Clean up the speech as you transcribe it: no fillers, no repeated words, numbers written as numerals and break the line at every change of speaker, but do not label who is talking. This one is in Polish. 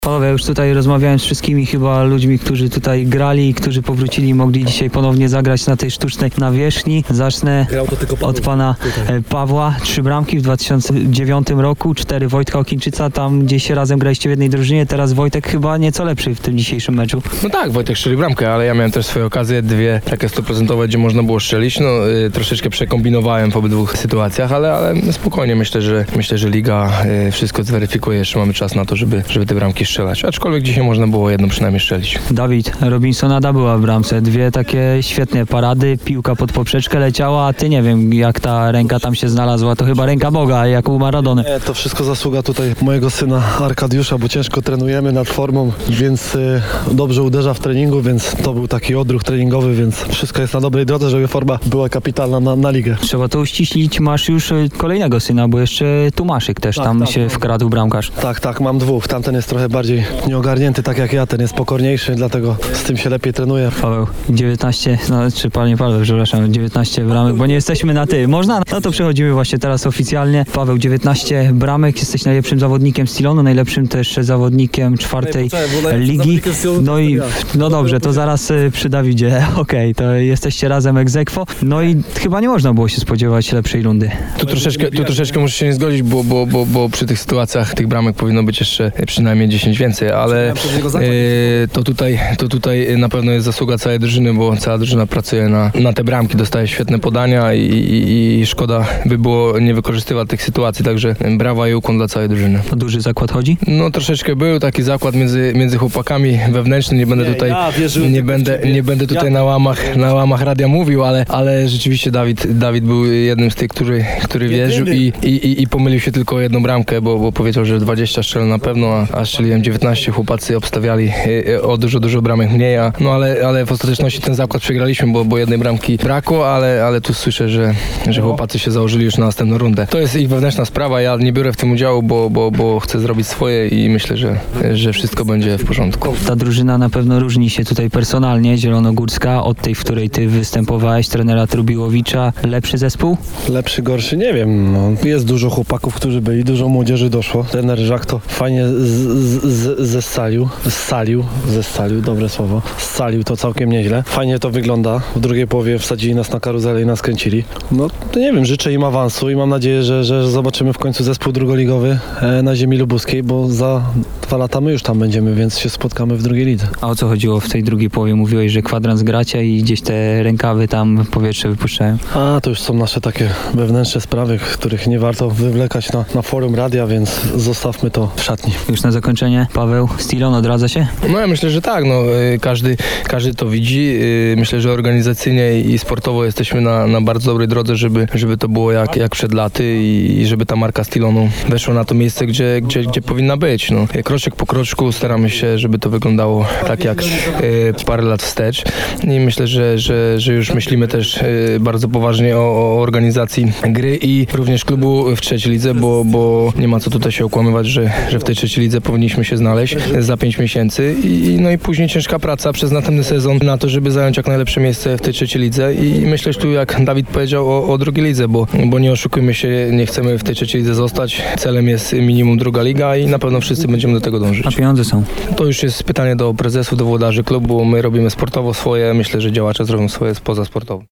Panowie, już tutaj rozmawiałem z wszystkimi chyba ludźmi, którzy tutaj grali i którzy powrócili, mogli dzisiaj ponownie zagrać na tej sztucznej nawierzchni. Zacznę od pana Pawła. 3 bramki w 2009 roku, 4 Wojtka Okińczyca. Tam gdzieś razem graliście w jednej drużynie. Teraz Wojtek chyba nieco lepszy w tym dzisiejszym meczu.
No tak, Wojtek strzelił bramkę, ale ja miałem też swoje okazje, 2 takie 100%, gdzie można było strzelić. No troszeczkę przekombinowałem w obydwu sytuacjach, ale spokojnie myślę, że liga wszystko zweryfikuje. Jeszcze mamy czas na to, żeby te bramki strzelać. Aczkolwiek dzisiaj można było jedną przynajmniej strzelić.
Dawid, Robinsonada była w bramce. 2 takie świetne parady, piłka pod poprzeczkę leciała, a ty nie wiem jak ta ręka tam się znalazła. To chyba ręka Boga, jak u Maradony.
Nie, to wszystko zasługa tutaj mojego syna Arkadiusza, bo ciężko trenujemy nad formą, więc dobrze uderza w treningu, więc to był taki odruch treningowy, więc wszystko jest na dobrej drodze, żeby forma była kapitalna na ligę.
Trzeba to uściślić. Masz już kolejnego syna, bo jeszcze Tumaszyk też tam się wkradł bramkarz.
Tak, mam 2. Tamten jest trochę bardziej nieogarnięty, tak jak ja, ten jest pokorniejszy, dlatego z tym się lepiej trenuje.
Paweł, 19, czy panie Paweł, przepraszam, 19 bramek, bo nie jesteśmy na ty. Można? No to przechodzimy właśnie teraz oficjalnie. Paweł, 19 bramek, jesteś najlepszym zawodnikiem Stylonu, najlepszym też zawodnikiem 4. ligi. No dobrze, to zaraz przy Dawidzie. Okej, to jesteście razem ex aequo. No i chyba nie można było się spodziewać lepszej rundy.
Tu troszeczkę muszę się nie zgodzić, bo przy tych sytuacjach tych bramek powinno być jeszcze przynajmniej 10 więcej, ale to tutaj na pewno jest zasługa całej drużyny, bo cała drużyna pracuje na te bramki, dostaje świetne podania i szkoda by było nie wykorzystywać tych sytuacji, także brawa i ukłon dla całej drużyny.
O duży zakład chodzi?
No troszeczkę był taki zakład między chłopakami wewnętrzny, nie będę tutaj na łamach radia mówił, ale rzeczywiście Dawid był jednym z tych, który wierzył i pomylił się tylko o jedną bramkę, bo powiedział, że 20 strzelę na pewno, a strzeliłem 19, chłopacy obstawiali o dużo bramek mniej, ale w ostateczności ten zakład przegraliśmy, bo jednej bramki brakło, ale tu słyszę, że chłopacy się założyli już na następną rundę. To jest ich wewnętrzna sprawa, ja nie biorę w tym udziału, bo chcę zrobić swoje i myślę, że wszystko będzie w porządku.
Ta drużyna na pewno różni się tutaj personalnie, zielonogórska, od tej, w której ty występowałeś, trenera Trubiłowicza. Lepszy zespół?
Lepszy, gorszy, nie wiem. No, jest dużo chłopaków, którzy byli, dużo młodzieży doszło. Trener Żak to fajnie zesalił, dobre słowo. Scalił to całkiem nieźle. Fajnie to wygląda. W drugiej połowie wsadzili nas na karuzelę i nas kręcili. No to nie wiem, życzę im awansu i mam nadzieję, że zobaczymy w końcu zespół drugoligowy na ziemi lubuskiej, bo za 2 lata my już tam będziemy, więc się spotkamy w drugiej lidze.
A o co chodziło w tej drugiej połowie? Mówiłeś, że kwadrans gracia i gdzieś te rękawy tam powietrze wypuszczają.
To już są nasze takie wewnętrzne sprawy, których nie warto wywlekać na forum radia, więc zostawmy to w szatni.
Już na zakończenie, Paweł, Stylon odradza się?
No ja myślę, że tak, każdy to widzi. Myślę, że organizacyjnie i sportowo jesteśmy na bardzo dobrej drodze, żeby to było jak przed laty i żeby ta marka Stylonu weszła na to miejsce, gdzie powinna być. No. Kroczek po kroczku staramy się, żeby to wyglądało tak jak parę lat wstecz i myślę, że już myślimy też bardzo poważnie o organizacji gry i również klubu w 3. lidze, bo nie ma co tutaj się okłamywać, że w tej 3. lidze powinniśmy się znaleźć za 5 miesięcy i później ciężka praca przez następny sezon na to, żeby zająć jak najlepsze miejsce w tej 3. lidze i myślę, że tu jak Dawid powiedział o 2. lidze, bo nie oszukujmy się, nie chcemy w tej 3. lidze zostać. Celem jest minimum 2. liga i na pewno wszyscy będziemy do tego dążyć.
A pieniądze są? To
już jest pytanie do prezesów, do włodarzy klubu. My robimy sportowo swoje, myślę, że działacze zrobią swoje pozasportowo.